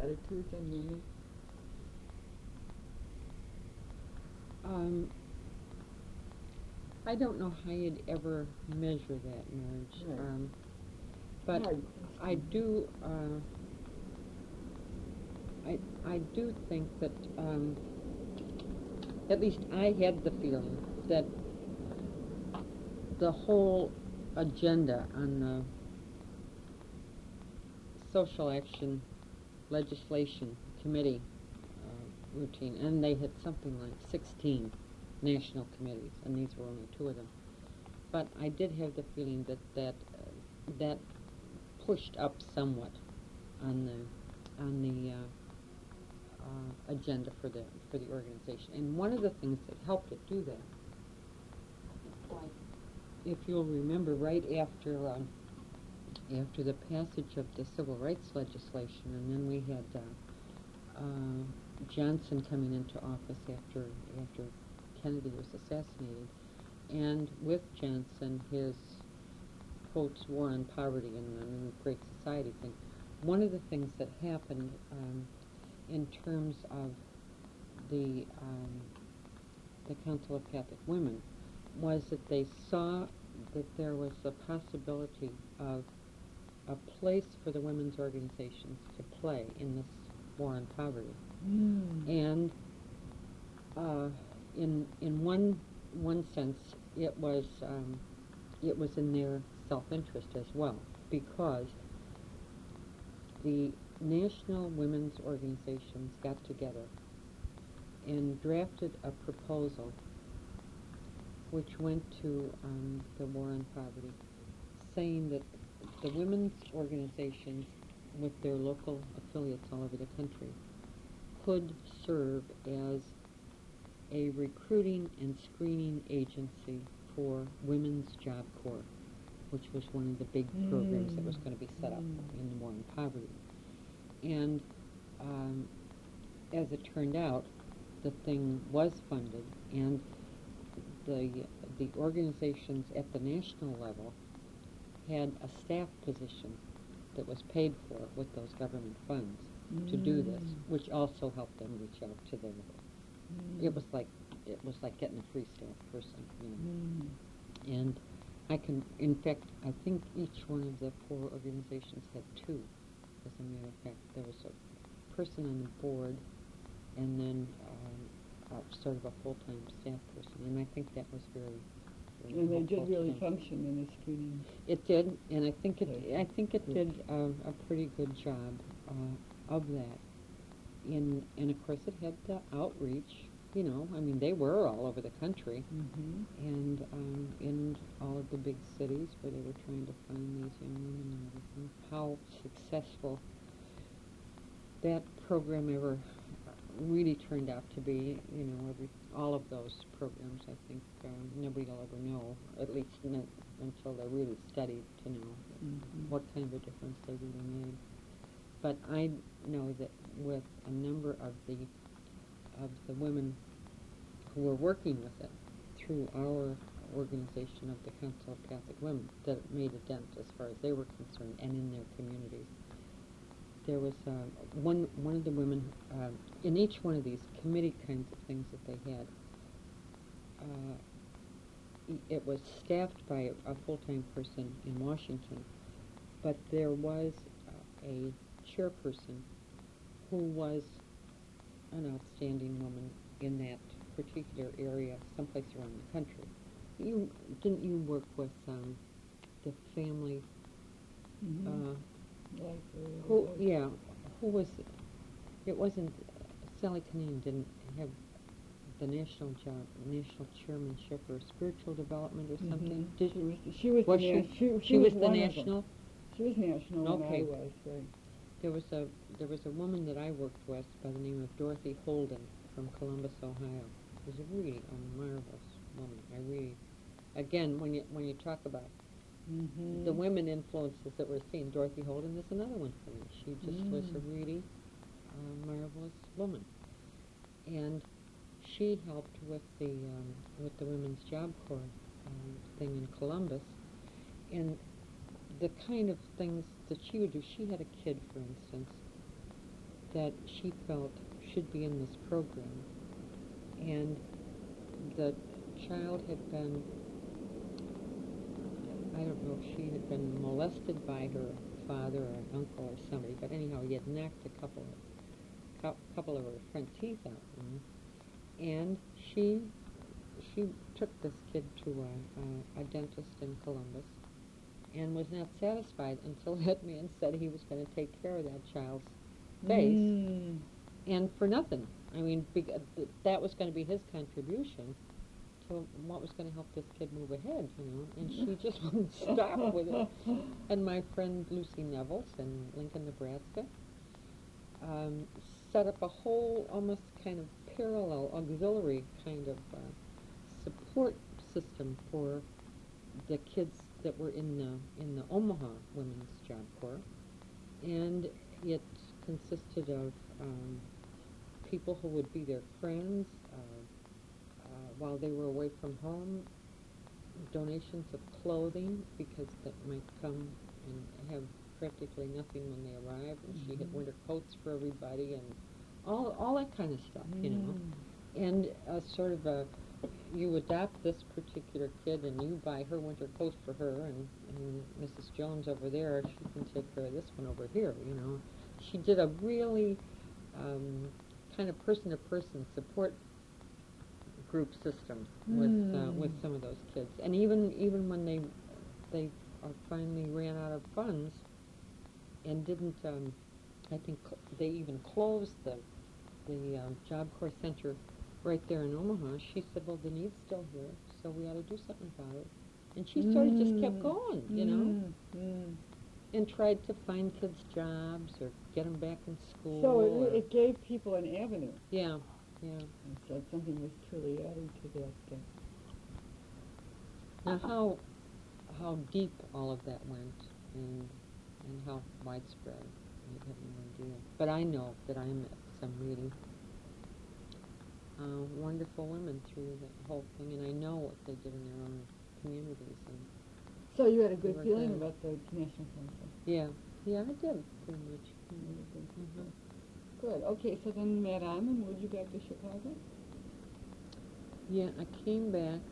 attitudes in women? I don't know how you'd ever measure that, Marge. Right. But Hard I question. do. I do think that at least I had the feeling that the whole agenda on the social action legislation committee routine, and they had something like 16 national committees, and these were only two of them. But I did have the feeling that pushed up somewhat on the agenda for the organization. And one of the things that helped it do that, like, if you'll remember, right after the passage of the civil rights legislation, and then we had Johnson coming into office after Kennedy was assassinated, and with Johnson, his quotes war on poverty and the Great Society thing. One of the things that happened in terms of the Council of Catholic Women was that they saw that there was a possibility of a place for the women's organizations to play in this war on poverty. And in one sense, it was in their self-interest as well, because the national women's organizations got together and drafted a proposal which went to the war on poverty, saying that the women's organizations with their local affiliates all over the country could serve as a recruiting and screening agency for Women's Job Corps, which was one of the big programs that was going to be set up in the war on poverty. And as it turned out, the thing was funded, and the organizations at the national level had a staff position that was paid for with those government funds to do this, which also helped them reach out to their. It was like getting a free staff person, And in fact, I think each one of the four organizations had two. As a matter of fact, there was a person on the board, and then sort of a full-time staff person, and I think that was very and they did really function in the screening. It did, and I think it did a pretty good job of that. And of course, it had the outreach. I mean, they were all over the country, and in all of the big cities where they were trying to find these young women and everything. How successful that program ever really turned out to be, all of those programs, I think nobody will ever know, at least until they're really studied to know what kind of a difference they really made. But I know that with a number of the women who were working with it through our organization of the Council of Catholic Women, that it made a dent as far as they were concerned and in their communities. There was one of the women in each one of these committee kinds of things that they had. It was staffed by a full-time person in Washington, but there was a chairperson who was an outstanding woman in that particular area, someplace around the country. Didn't you work with the family? Who was it? It wasn't, Sally Kinane didn't have the national chairmanship or spiritual development or something. She was the national? She was national when I was, right. There was a woman that I worked with by the name of Dorothy Holden from Columbus, Ohio. She was a really marvelous woman. I really, again, when you talk about the women influences that we're seeing, Dorothy Holden is another one for me. She just was a really marvelous woman, and she helped with the Women's Job Corps thing in Columbus, and the kind of things that she would do. She had a kid, for instance, that she felt should be in this program. And the child had been, I don't know if she had been molested by her father or an uncle or somebody, but anyhow, he had knocked a couple of her front teeth out, you know? And she took this kid to a dentist in Columbus and was not satisfied until that man said he was going to take care of that child's face, and for nothing. I mean, that was going to be his contribution to what was going to help this kid move ahead, you know, and she just wouldn't stop with it. And my friend Lucy Nevels in Lincoln, Nebraska, set up a whole almost kind of parallel, auxiliary kind of support system for the kids that were in the Omaha Women's Job Corps, and it consisted of people who would be their friends while they were away from home, donations of clothing, because they might come and have practically nothing when they arrive, and she had winter coats for everybody, and all that kind of stuff, you know. And sort of you adopt this particular kid, and you buy her winter coat for her, and Mrs. Jones over there, she can take care of this one over here, you know. She did a really kind of person-to-person support group system with some of those kids, and even when they finally ran out of funds and didn't, I think they even closed the Job Corps Center right there in Omaha. She said, "Well, the need's still here, so we ought to do something about it." And she sort of just kept going, you know, and tried to find kids jobs or get them back in school. So it gave people an avenue. Yeah. And so something was truly added to that. Now, how deep all of that went, and how widespread, I have no idea. But I know that I met some really wonderful women through the whole thing, and I know what they did in their own communities. And so you had a good feeling about the National Council? Yeah, I did, pretty much. Good. Okay, so then Matt on, and moved you back to Chicago? Yeah, I came back,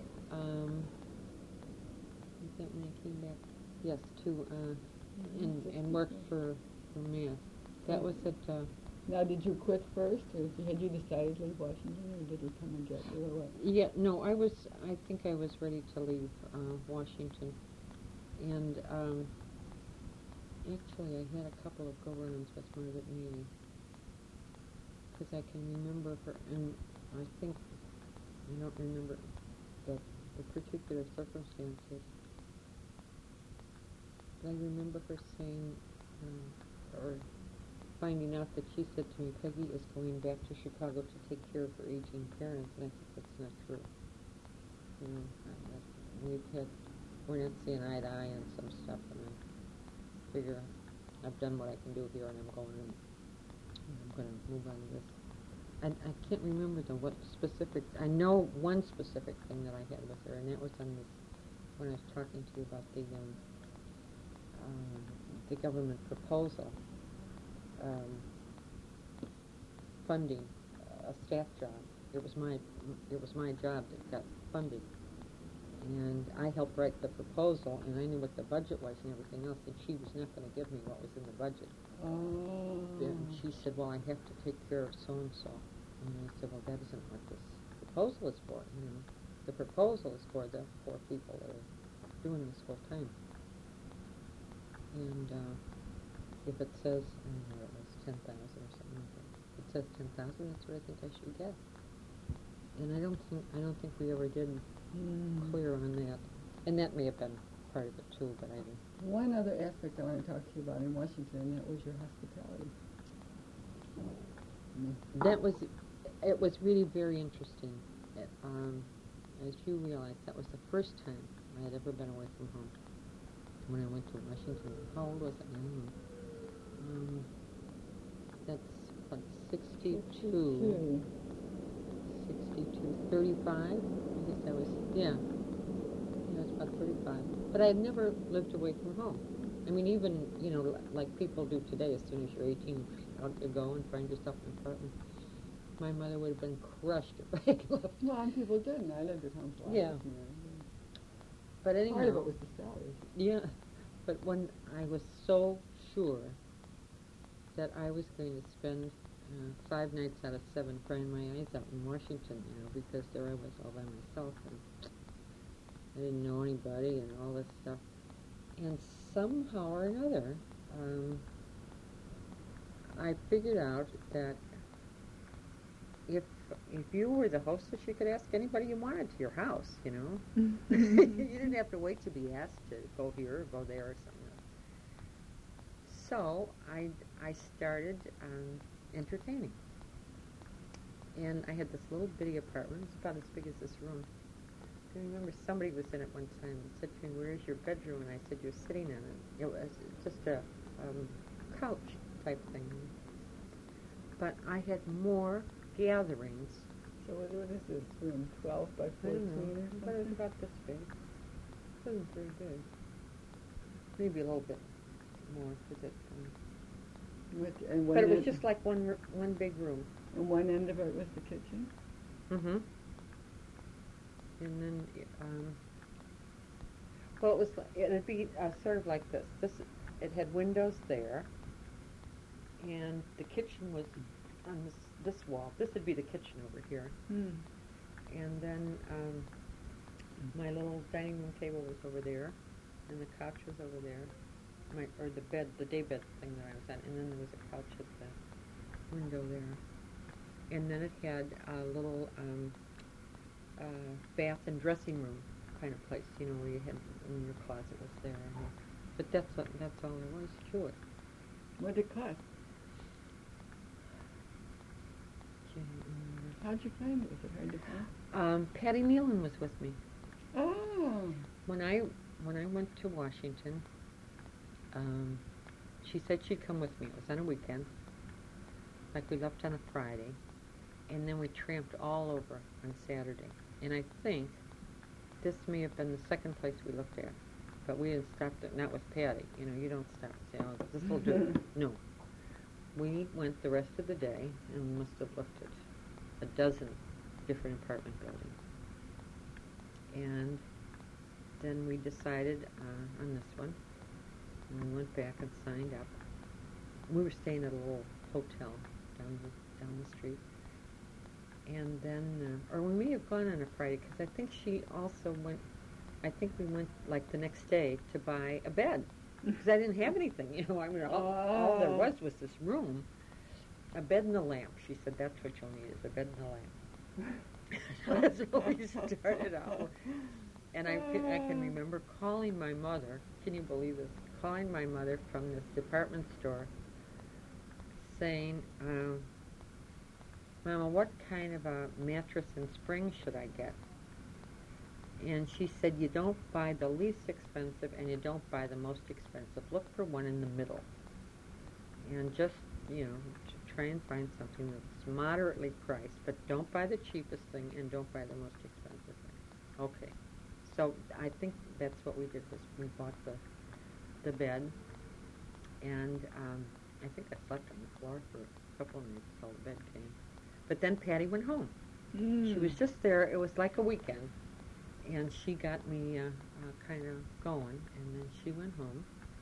is that when I came back? Yes, to, and worked for Matt. That was at, Now, did you quit first, or had you decided to leave Washington, or did he come and get you, or what? Yeah, no, I think I was ready to leave Washington. And actually, I had a couple of go-runs with Margaret Mealy, because I can remember her, and I think, I don't remember the particular circumstances, but I remember her saying, or finding out that she said to me, "Peggy is going back to Chicago to take care of her aging parents," and I think that's not true. You know, we're not seeing eye to eye on some stuff, and I figure I've done what I can do here, and I'm going to move on to this. I can't remember what specific. I know one specific thing that I had with her, and that was on this when I was talking to you about the government proposal funding a staff job. It was my job that got funded, and I helped write the proposal, and I knew what the budget was and everything else, and she was not going to give me what was in the budget. And she said, "Well, I have to take care of so-and-so." And I said, "Well, that isn't what this proposal is for. You know, the proposal is for the 4 people that are doing this full time. And if it says, I don't know, it was 10,000 or something like that. If it says 10,000, that's what I think I should get." And I don't think we ever did clear on that. And that may have been part of it too, but I didn't. One other aspect I want to talk to you about in Washington, and that was your hospitality. It was really very interesting. As you realize, that was the first time I had ever been away from home. When I went to Washington, how old was I? I don't know. That's what, 62, 35? I guess I was, yeah. I was about 35. But I had never lived away from home. I mean, even, like people do today, as soon as you're 18, out you go and find yourself an apartment. My mother would have been crushed if I had left. Well, and people didn't. I lived at home for Yeah. But anyhow. Part of it was the salary. Yeah. But when I was so sure that I was going to spend 5 nights out of 7 crying my eyes out in Washington, because there I was all by myself, and I didn't know anybody and all this stuff. And somehow or another, I figured out that if you were the hostess, you could ask anybody you wanted to your house, You didn't have to wait to be asked to go here or go there or something. So I started entertaining. And I had this little bitty apartment. It's about as big as this room. I remember somebody was in it one time and said to me, "Where's your bedroom?" And I said, "You're sitting in it." It was just a couch type thing. But I had more gatherings. So what is this room, 12 by 14 or something? But it was about this big. It wasn't very big. Maybe a little bit more, because it... but it was just like one big room. And one end of it was the kitchen? Mm-hmm. And then, well, it'd be sort of like this. It had windows there, and the kitchen was on this wall. This would be the kitchen over here. Mm. And then my little dining room table was over there, and the couch was over there. The day bed thing that I was on, and then there was a couch at the window there. And then it had a little bath and dressing room kind of place, where you had, your closet was there. But that's all there was to it. What did it cost? How'd you find it? Was it hard to find? Patty Nealon was with me. Oh. When I went to Washington, she said she'd come with me. It was on a weekend. Like we left on a Friday, and then we tramped all over on Saturday. And I think this may have been the second place we looked at, but we didn't stop at, not with Patty. You don't stop and say, "Oh, this will do." No. We went the rest of the day, and we must have looked at a dozen different apartment buildings. And then we decided on this one, and we went back and signed up. We were staying at a little hotel down the street. And then, or we may have gone on a Friday, because I think she also went, I think we went like the next day to buy a bed, because I didn't have anything, all there was this room, a bed and a lamp. She said, "That's what you'll need, is a bed and a lamp." That's what we started out with. And I can remember calling my mother, can you believe this, calling my mother from this department store, saying, "Mama, what kind of a mattress and spring should I get?" And she said, "You don't buy the least expensive, and you don't buy the most expensive. Look for one in the middle. And just, try and find something that's moderately priced, but don't buy the cheapest thing, and don't buy the most expensive thing." Okay. So I think that's what we did, was we bought the bed, and I think I slept on the floor for a couple of nights until the bed came. But then Patty went home. She was just there. It was like a weekend. And she got me kind of going. And then she went home.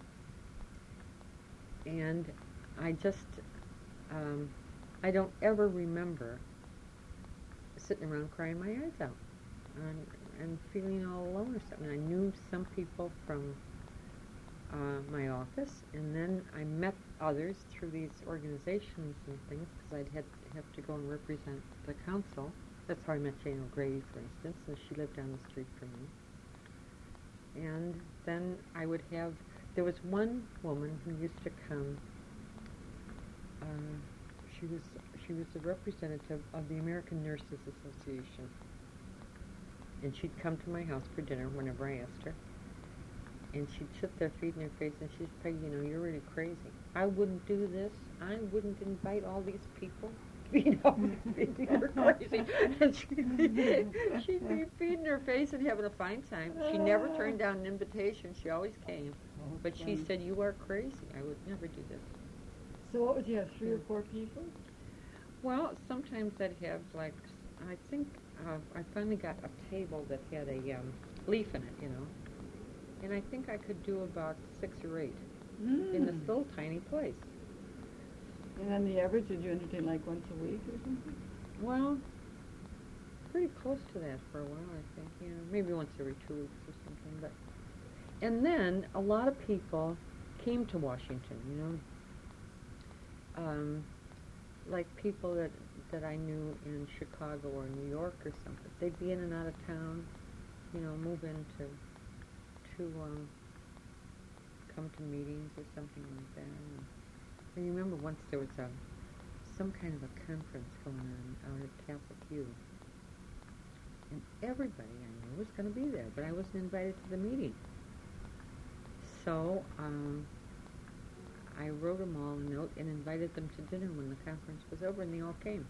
And I just, I don't ever remember sitting around crying my eyes out and feeling all alone or something. I knew some people from my office, and then I met others through these organizations and things, because I'd have to go and represent the council. That's how I met Jane O'Grady, for instance, and she lived down the street from me. And then there was one woman who used to come. She was the representative of the American Nurses Association, and she'd come to my house for dinner whenever I asked her. And she'd sit there feeding her face, and she'd say, "You're really crazy. I wouldn't do this. I wouldn't invite all these people." You're crazy. And she'd be feeding her face and having a fine time. She never turned down an invitation. She always came. But she said, "You are crazy. I would never do this." So what would you have, 3 or 4 people? Well, sometimes I'd have like, I think I finally got a table that had a leaf in it, and I think I could do about 6 or 8 in this little tiny place. And on the average, did you entertain like once a week or something? Well, pretty close to that for a while, I think. Maybe once every 2 weeks or something. But and then a lot of people came to Washington, like people that I knew in Chicago or New York or something. They'd be in and out of town, move in to come to meetings or something like that. And I remember once there was some kind of a conference going on out at Catholic U, and everybody I knew was going to be there, but I wasn't invited to the meeting. So I wrote them all a note and invited them to dinner when the conference was over, and they all came.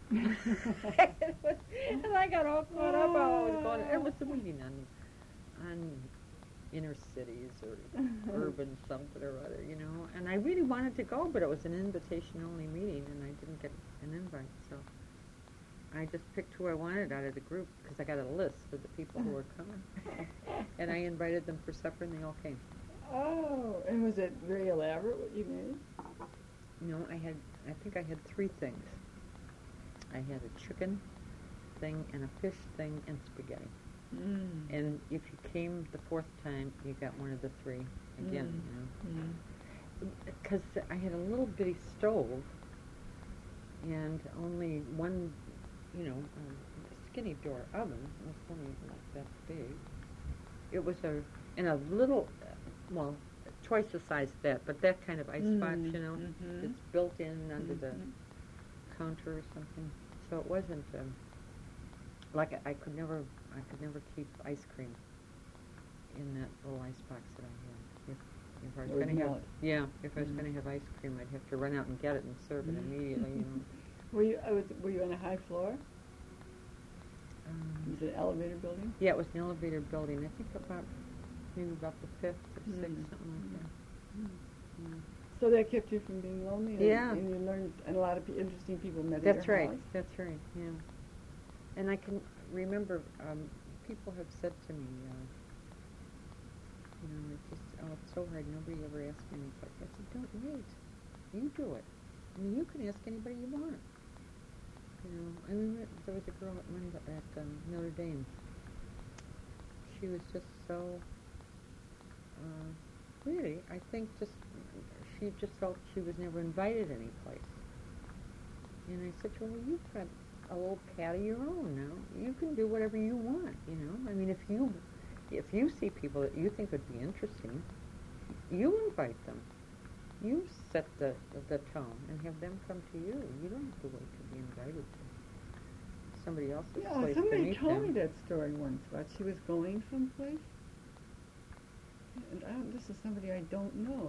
And I got all caught up. It was a meeting on inner cities or urban something or other, And I really wanted to go, but it was an invitation-only meeting, and I didn't get an invite. So I just picked who I wanted out of the group because I got a list of the people who were coming. And I invited them for supper, and they all came. Oh, and was it very elaborate what you made? I think I had 3 things. I had a chicken thing and a fish thing and spaghetti. And if you came the 4th time, you got one of the 3 again, Because I had a little bitty stove and only one, skinny door oven. It was only like that big. It was in a little, twice the size of that, but that kind of icebox, it's built in under the counter or something. So it wasn't like I could never keep ice cream in that little icebox that I had. If I was going to have, if I was going to have ice cream, I'd have to run out and get it and serve it immediately. Were you on a high floor? Was it an elevator building? Yeah, it was an elevator building. I think maybe about the 5th or 6th, something like that. So that kept you from being lonely? And you learned, and a lot of interesting people met at your house? That's right, yeah. And I can remember people have said to me, it's so hard, nobody ever asked me any questions. I said, don't wait. You do it. I mean, you can ask anybody you want. I remember there was a girl at Notre Dame. She was just so, really, I think she just felt she was never invited any place. And I said to her, well, you've got a little pad of your own now. You can do whatever you want, I mean, if you see people that you think would be interesting, you invite them. You set the tone and have them come to you. You don't have to wait to be invited to somebody else's place to meet them. Somebody told me that story once, but she was going someplace. And this is somebody I don't know.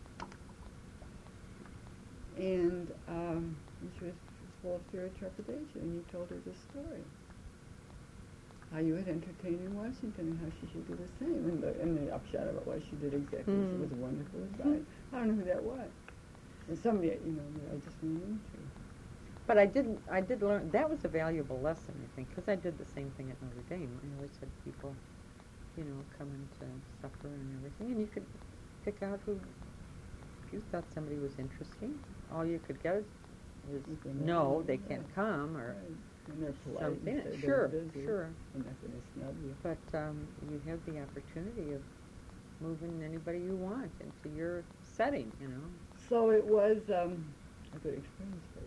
And she was full of fear and trepidation, and you told her this story. How you had entertained in Washington and how she should do the same. And the upshot of it was she did exactly. It was wonderful advice. I don't know who that was. And somebody, that I just ran into. But I did learn, that was a valuable lesson, I think, because I did the same thing at Notre Dame. I always had people, come into supper and everything, and you could pick out who, if you thought somebody was interesting, all you could get is no, they can't come, or and they're polite. something. They're Sure. They're not going to snub you. But you have the opportunity of moving anybody you want into your setting, So it was a good experience for you.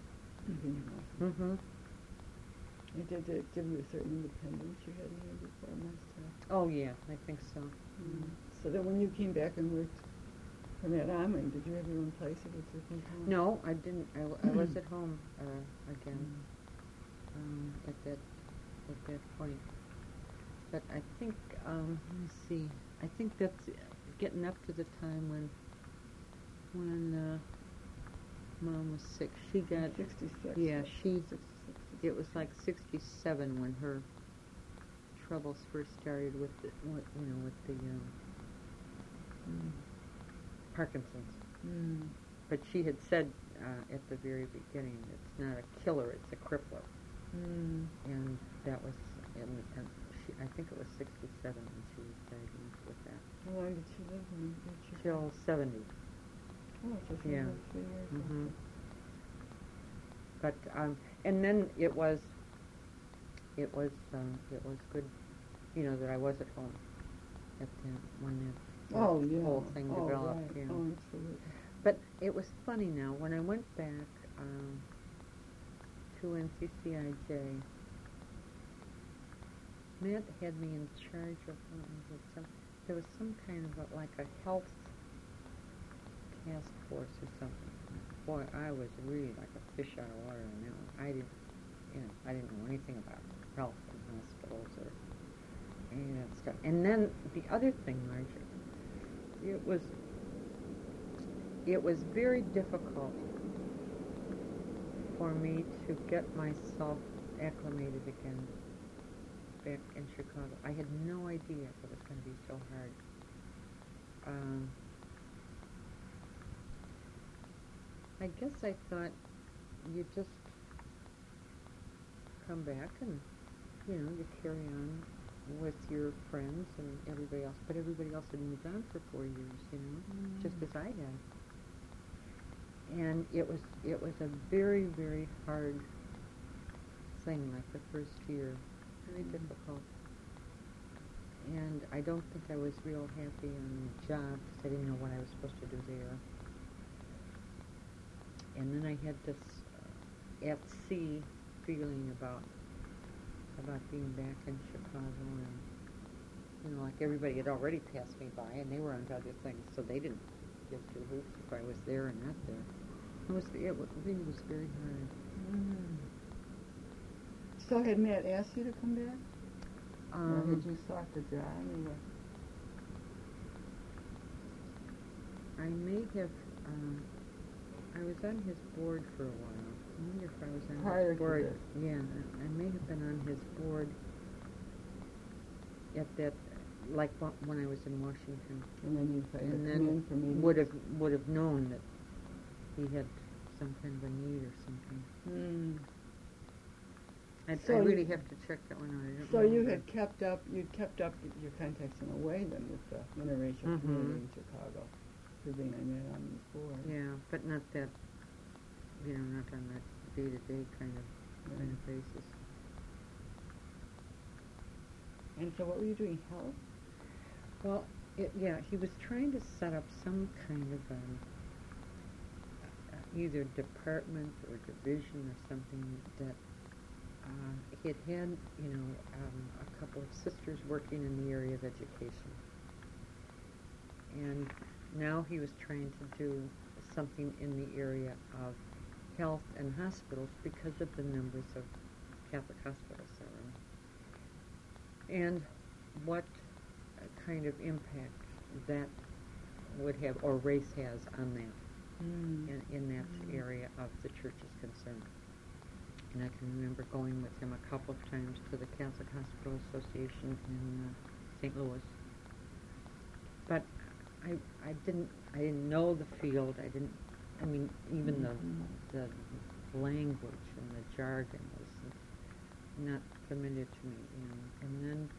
Did it give you a certain independence you hadn't had before, must have? Oh, yeah, I think so. So then when you came back and worked from that on, did you have your own place or did you come home? No, I didn't. I was at home again at that point. But I think, let me see, I think that's getting up to the time when Mom was sick. She got 66. Yeah, 66. It was like 67 when her troubles first started with the Parkinson's. Mm. But she had said at the very beginning, it's not a killer, it's a crippler. Mm. And that was, and she, I think it was 67 when she was diagnosed with that. How long did she live in? Till 70. Oh, so she Yeah. lived 3 years. Mm-hmm. But and then it was good, that I was at home at the, when that Oh, yeah. whole thing Oh, developed. right. Yeah. Oh, absolutely. But it was funny now when I went back to NCCIJ. Matt had me in charge of there was some kind of like a health task force or something. Boy, I was really like a fish out of water on that one. I didn't know anything about health and hospitals or any of that stuff. And then the other thing, Marjorie, it was very difficult for me to get myself acclimated again back in Chicago. I had no idea it was going to be so hard. I guess I thought you just come back and, you carry on with your friends and everybody else. But everybody else had moved on for 4 years, just as I had. And it was a very, very hard thing, like the first year. Very difficult. And I don't think I was real happy on the job because I didn't know what I was supposed to do there. And then I had this at-sea feeling about being back in Chicago, and like everybody had already passed me by, and they were on to other things, so they didn't give two hoots if I was there or not there. It really was very hard. Mm. So had Matt asked you to come back? Or had you sought the job? I may have. I was on his board for a while. I wonder if I was on Prior his board. to this. Yeah, I may have been on his board at that, like when I was in Washington. And then you come And in then for meetings? would have known that he had some kind of a need or something. Mm. I really have to check that one out. I don't So you remember. had kept up your contacts in a way then with the interracial community in Chicago, for being on this board. Yeah, but not that, not on that day-to-day kind of basis. And so what were you doing, health? Well, he was trying to set up some kind of either department or division or something that he had a couple of sisters working in the area of education. And now he was trying to do something in the area of health and hospitals because of the numbers of Catholic hospitals there are. And what kind of impact that would have, or race has on that, in that area of the church is concerned. And I can remember going with him a couple of times to the Catholic Hospital Association in St. Louis. But I didn't know the field. Even the language and the jargon was not familiar to me. And then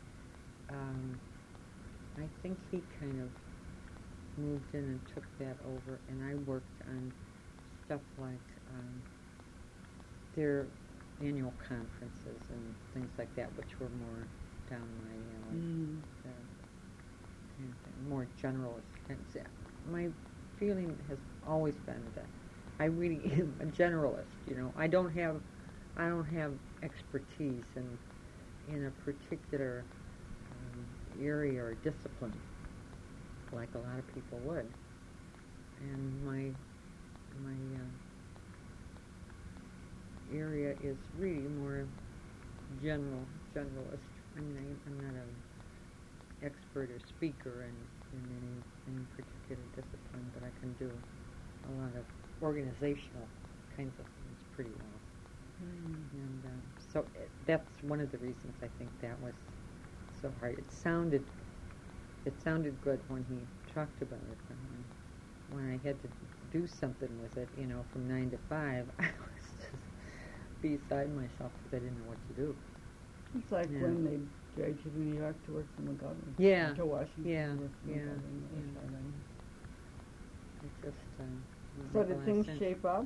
I think he kind of moved in and took that over, and I worked on stuff like their annual conferences and things like that, which were more down my alley, kind of thing, more generalist kinds. My feeling has always been that I really am a generalist. I don't have expertise in a particular area or discipline like a lot of people would. And my area is really more generalist. I'm not an expert or speaker in any particular discipline, but I can do a lot of organizational kinds of things pretty well. And so that's one of the reasons I think that was so hard. It sounded good when he talked about it, when I had to do something with it, from 9 to 5, I was just beside myself because I didn't know what to do. It's like Yeah. when they dragged you to New York to work for McGovern. Yeah. To Washington Yeah. to work for Yeah. McGovern. That was Yeah. hard on you. It just, So did things shape up?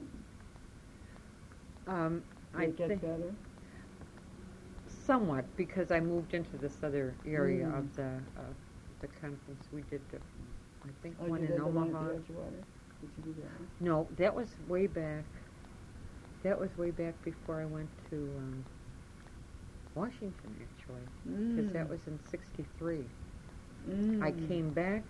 I Did it get think better? somewhat, because I moved into this other area Mm. of the conference. We did, I think, Oh, one you in did the one at Omaha. the Edgewater? Did you do that one? No, that was way back. That was way back before I went to Washington, actually, because that was in '63. I came back.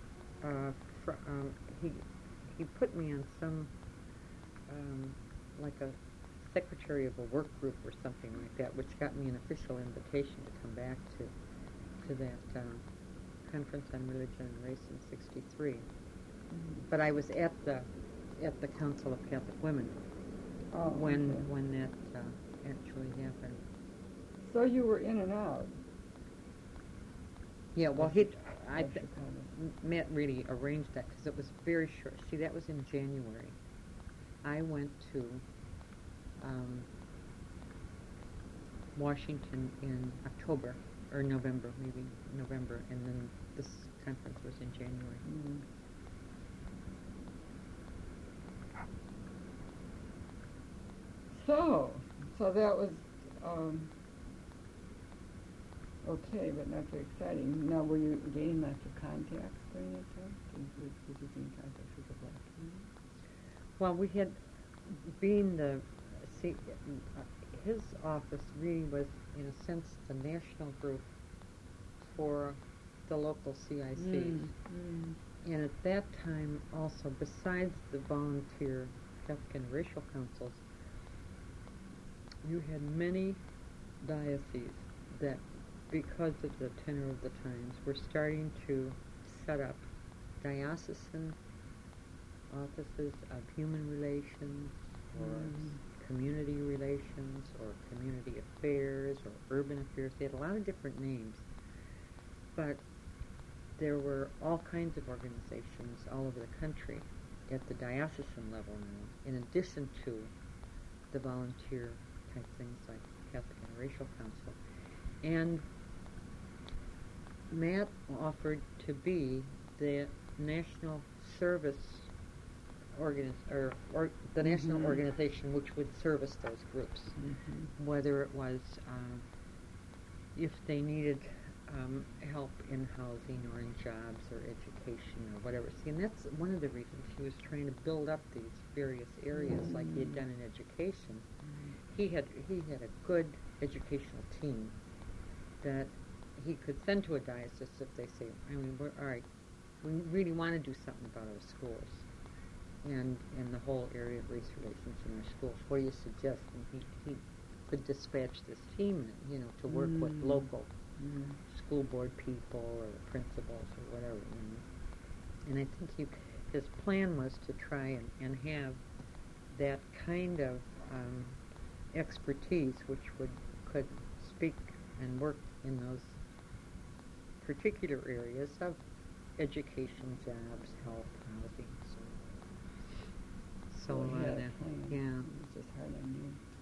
He put me on some like a secretary of a work group or something like that, which got me an official invitation to come back to that conference on religion and race in '63. But I was at the Council of Catholic Women when that actually happened. So you were in and out. Yeah, well, of Chicago. Matt really arranged that because it was very short. See, that was in January. I went to Washington in October, or November, maybe November, and then this conference was in January. Mm. So that was okay, but not very exciting. Now, were you gaining lots of contacts during that time? Did you gain contacts with the black community? Well, we had, his office really was, in a sense, the national group for the local CICs. And at that time, also, besides the volunteer Catholic and racial councils, you had many dioceses that, because of the tenor of the times, were starting to set up diocesan offices of human relations, or community relations, or community affairs, or urban affairs. They had a lot of different names. But there were all kinds of organizations all over the country at the diocesan level now, in addition to the volunteer type things like Catholic and Racial Council. And Matt offered to be the national service the national organization which would service those groups, whether it was if they needed help in housing or in jobs or education or whatever. See, and that's one of the reasons he was trying to build up these various areas like he had done in education. He had a good educational team that he could send to a diocese if they say, all right, we really want to do something about our schools and the whole area of race relations in our schools. What do you suggest? And he could dispatch this team, to work with local school board people or principals or whatever. And I think his plan was to try and have that kind of expertise which could speak and work in those particular areas of education, jobs, health, housing. So a lot of that. It was just hard on you.